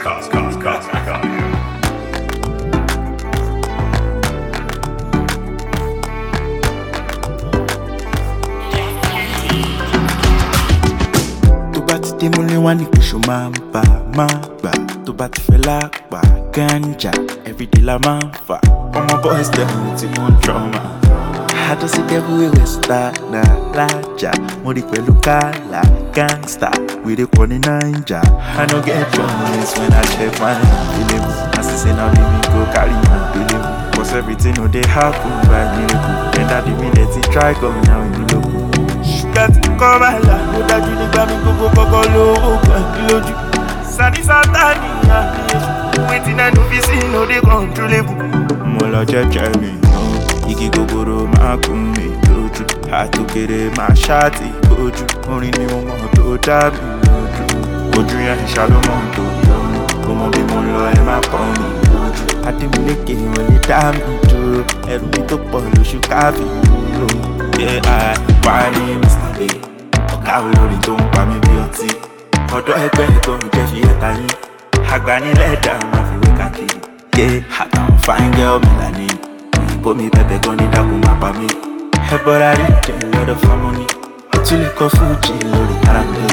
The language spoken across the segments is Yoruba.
Tí mo ní wá ní kìsù máa ń bà máa gbà tó bá ti fẹ́ lápá ganja everyday la máa ń fà ọmọ boys dem tí mo ń trauma àdọ́sí devil wey wey star na lájà mo rí pẹ̀lú kálá gangsta wèrè pọ̀ ní naija I no get promise when I check my believe as I say now leave me go carry my believe cause everything no dey happen by miracle and that the minute he try come now you know. Ṣùgbọ́n tí kọ́ máa là ó dájú nígbà mi gbogbo kọ́kọ́ lówó pẹ̀lú lójú. Sani Sátánì àbíyèsí, wetin I no fit see no dey controllable. Mo lọ jẹ́jẹ́ mi, igi gogoro máa kún mi lójú. Àtòkèrè máa ṣáàtì ojú, orin ni mo mọ̀ tó dá mi lójú. Ojú yẹn ìṣàlómọ̀ tó lọ́rùn, mo mọ bí mo lọ ẹ má pọ̀ mi lójú. Adémúlékè wọn lè dá mi dúró, ẹrù mi tó pọ̀ lóṣù káfí dúró. Why Mr. B? Ọ̀gá olórin tó ń pa mí bí ọtí. Ọ̀dọ́ ẹgbẹ́ tó ń jẹ́ fi ẹ̀ta yín. Agbanilẹ́dà máa fi wé káàkiri. Àtàwọn fine girl Melanie. Òyìnbó mi bẹ̀bẹ̀ gan ní dákun máa pa mí. Ẹ bọ́ra rí jẹ́ lọ́dọ̀ fámọ́nì. Ó tún lè kọ́ fújì lórí ara mi.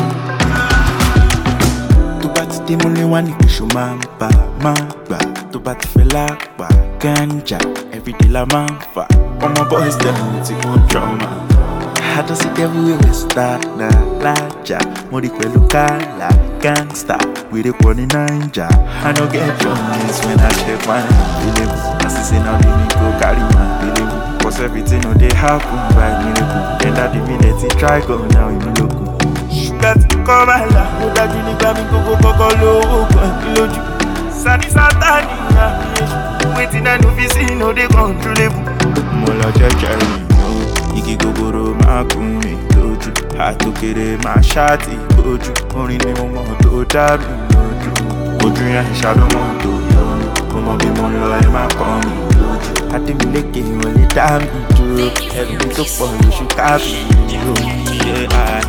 Tó bá ti dé múlé wá ní kìsù máa ń bà máa gbà. Tó bá ti fẹ́ lápá ganja everyday la máa ń fà. Ọmọ boys dem tí mo ń trauma. Àdọ́sí devil wey wey star na lájà mo rí pẹ̀lú kálá gangsta wèrè pọ̀ ní naija I no get promise when I check my believe as I say now leave me go carry my believe cause everything no dey happen by miracle and that the minute he try go now you know go. Ṣùgbọ́n tí kọ́ máa là ó dájú nígbà mi gbogbo kọ́kọ́ lówó pẹ̀lú lójú. Sani Sátánì àbíyèsí, wetin I no fit see no dey controllable. Mo lọ jẹ́jẹ́ mi. Igi gogoro máa kún mi lójú. Àtòkèrè máa ṣáàtì ojú. Orin ni mo mọ̀ tó dá mi lójú. Ojú yẹn ìṣàlómọ̀ tó lọ́rùn. Mo mọ bí mo lọ ẹ má kọ́ mi lójú. Adémúlékè wọn lè dá mi dúró. Ẹrù mi tó pọ̀ lóṣù káfí dúró.